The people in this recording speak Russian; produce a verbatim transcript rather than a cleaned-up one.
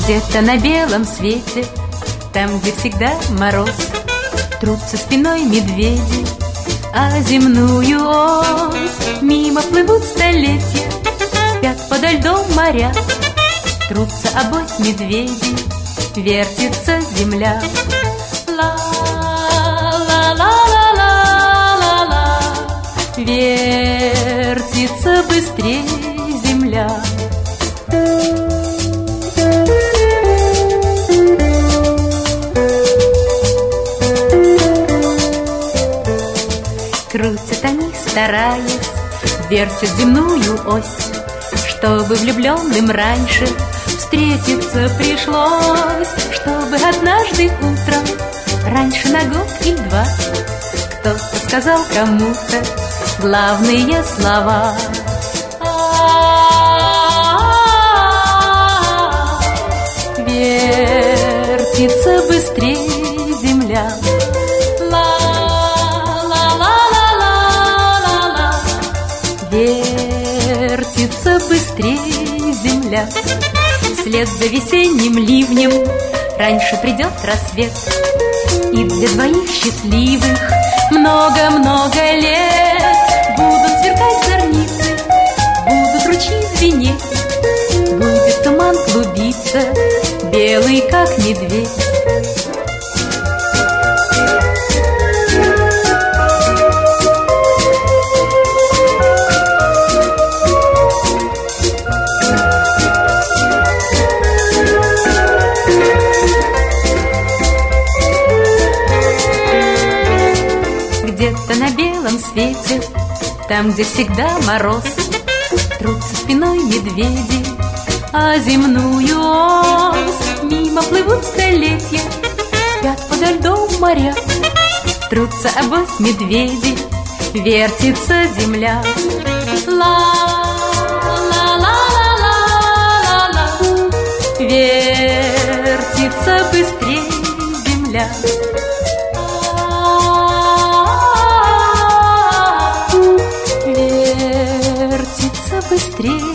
Где-то на белом свете, там, где всегда мороз, трутся спиной медведи, а земную ось мимо плывут столетия, спят подо льдом моря, трутся обось медведи, вертится земля. Ла-ла-ла-ла-ла-ла, вертится быстрее земля. Крутят они, стараясь, вертят земную ось, чтобы влюбленным раньше встретиться пришлось, чтобы однажды утром, раньше на год или два, кто-то сказал кому-то главные слова. Вертится быстрее земля. Вертится быстрее земля. Вслед за весенним ливнем раньше придет рассвет, и для двоих счастливых много-много лет будут сверкать зорницы, будут ручьи звенеть, будет туман клубиться, белый как медведь. Где-то на белом свете, там, где всегда мороз, трутся спиной медведи, а земную ось мимо плывут столетия, спят подо льдом моря, трутся обось медведи, вертится земля. Ла-ла-ла-ла-ла-ла, вертится быстрее земля. Вертится быстрее